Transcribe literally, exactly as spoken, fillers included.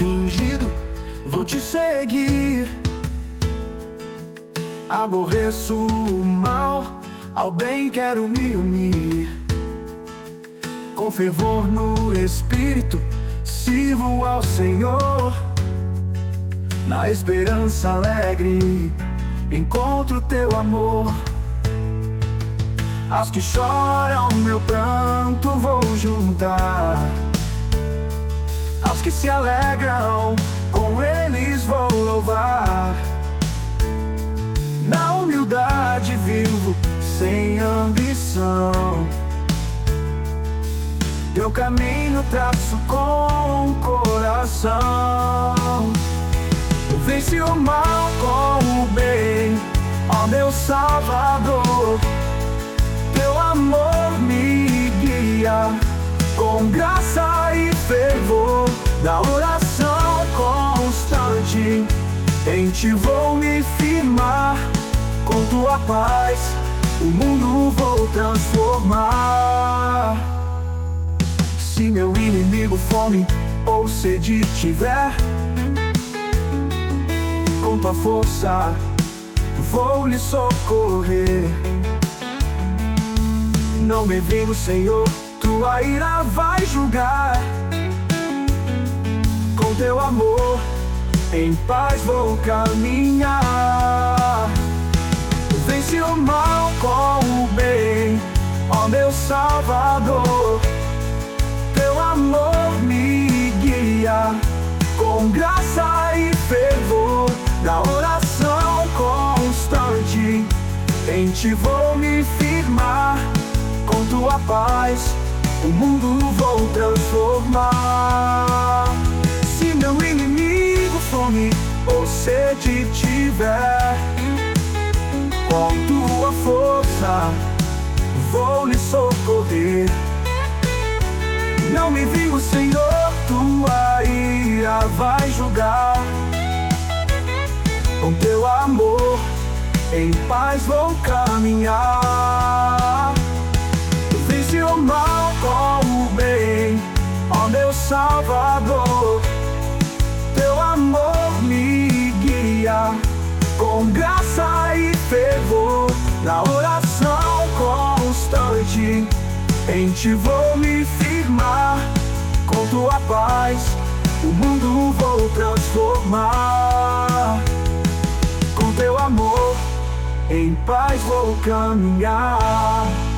fingido, vou te seguir. Aborreço o mal, ao bem quero me unir. Com fervor no espírito, sirvo ao Senhor. Na esperança alegre, encontro teu amor. Aos que choram meu pranto vou juntar. Aos que se alegram, com eles vou louvar. Na humildade vivo, sem ambição. Teu caminho traço com o coração. Eu venci o mal com o bem, ó meu Salvador. Teu amor me guia, com graça e fervor. Da oração constante, em ti vou me firmar. Com tua paz, o mundo vou transformar. Se meu inimigo fome ou sede tiver, com tua força vou lhe socorrer. Não me vingo, Senhor, tua ira vai julgar. Com teu amor, em paz vou caminhar. Venci o mal com o bem, ó meu Salvador. Teu amor me guia, com graça e fervor. Da oração constante, em ti vou me firmar. Com tua paz, o mundo vou transformar. Se meu inimigo fome ou sede tiver, com tua força vou lhe socorrer. Não me vingo, Senhor, tua ira vai julgar. Com teu amor, em paz vou caminhar. Venci o mal com o bem, ó meu Salvador. Teu amor me guia, com graça e fervor. Na oração constante, em ti vou me firmar. Com tua paz, o mundo vou transformar. Com teu amor, em paz vou caminhar.